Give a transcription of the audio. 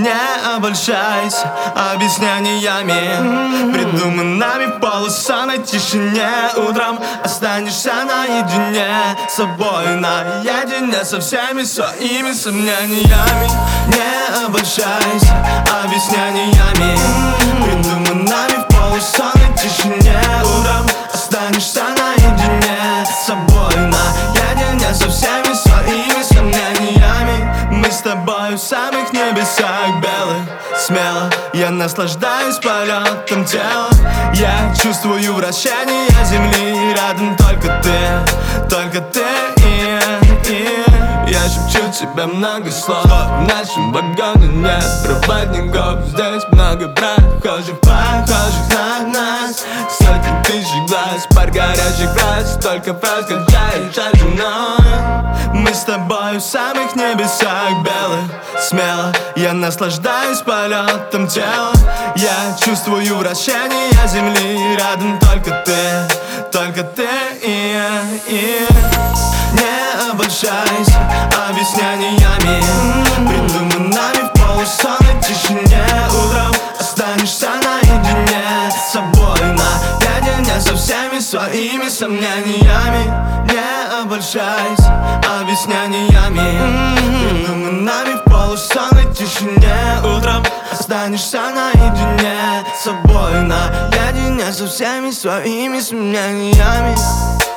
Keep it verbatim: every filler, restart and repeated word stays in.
Не обольщайся объяснениями, придуманными в полусонной тишине. Утром останешься наедине с собой, наедине со всеми своими сомнениями. Не обольщайся объяснениями, придуманными в полусонной тишине. Утром останешься наедине с собой, наедине со всеми своими сомнениями. Мы с тобой в самых небесах белых, смело я наслаждаюсь полетом тела. Я чувствую вращение земли, рядом только ты, только ты и я, и я. Я шепчу тебе много слов, в нашем вагоне нет проводников. Здесь много прохожих, похожих на нас. Сотни тысяч глаз, пар горячих фраз, только фраз кончаешь ожиной. Мы с тобой в самых небесах белых, смело я наслаждаюсь полетом тела. Я чувствую вращение земли, рядом только ты, только ты и я, и я. Не обольщайся объяснениями, придуманными в полусонной тишине. Утром останешься наедине с собой, наедине со всеми своими сомнениями. Не обольщайся объяснениями, придуманными в полусонной тишине. Утром останешься наедине с собой, наедине со всеми своими сомнениями.